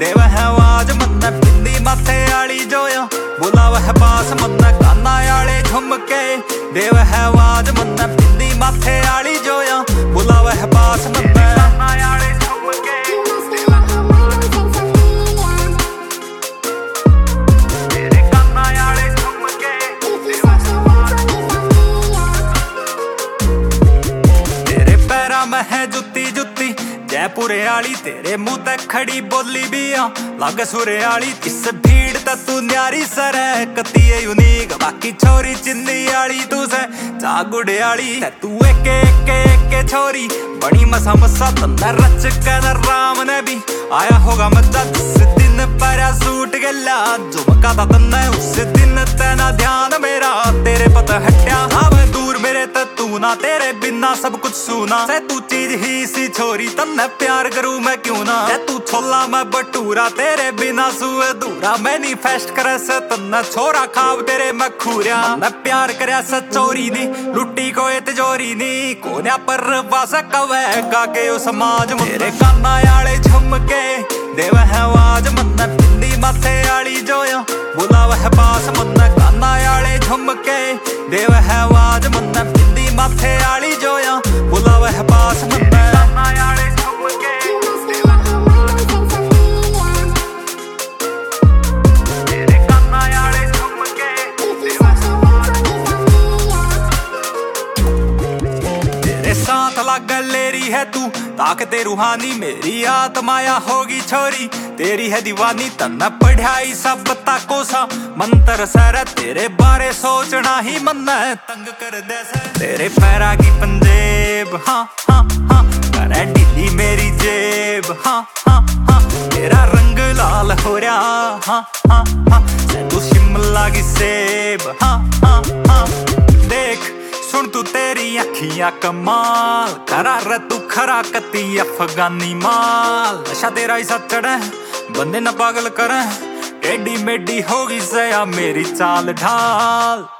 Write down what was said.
दे वह आवाज मन्ने पिंदी माथे आली जोया बोला वह पास मन्ने काना आले झुमके दे वह आवाज मन्ने पिंदी माथे आली जोया बोला वह पास मन्ने काना आले झुमके तेरे काना आले झुमके तेरे पैरा में है जुत्ती जुत्ती जयपुरे आली तेरे मुंह तक खड़ी बोली भी लग सुरे आली इस भीड़ तक तू न्यारी सर है कती है यूनिक बाकी छोरी चिन्नी आली तू से चागुड़े आली तू एक छोरी बड़ी मसा मसा तंदा रच कर राम ने भी आया होगा मजा जिस दिन पैरा सूट गला झुमका था तन्ने उस दिन तेना ध्यान मेरा तेरे पता हट्या हाँ मैं दूर मेरे तू ना तेरे बिना सब कुछ सुना से तू चीज ही सी छोरी तन्ने प्यार करूं मैं क्यों ना तू छोला मैं बटूरा तेरे बिना सुए दूरा मैनिफेस्ट करे से तन्ने छोरा खाब तेरे मैं खूरिया मैं प्यार करया से चोरी नी लुट्टी कोई तिजोरी नी कोन्या पर वास कवे गा के ओ समाज मेरे काना आले झुमके दे वह आवाज मन्ने पिंदी माथे आली जोया बोला वह पास मन्ने काना आले झुमके दे वह आवाज मन्ने पिंदी माथे आली जोया बोला वह पास मन्ने काना आले झुमके तेरे काना आले झुमके तेरे साथ लग लेरी है तू ताकते रूहानी मेरी आत्माया होगी छोरी तेरी है दीवानी तन्ना पढ़ाई सब ताको सा मंत्र सर तेरे बारे सोचना ही मन तंग कर दे तेरे पैरा की पंजेब हाँ हाँ हाँ करे ढीली मेरी जेब हाँ हाँ हाँ तेरा रंग लाल हो रहा हाँ हाँ हाँ तू शिमला की सेब हाँ हाँ हाँ देख सुन तू तेरी अखियां कमाल करार तू खरा कती अफगानी माल नशा तेरा ही सच चढ़े बंदे न पागल करे टेढ़ी मेढ़ी होगी सया मेरी चाल ढाल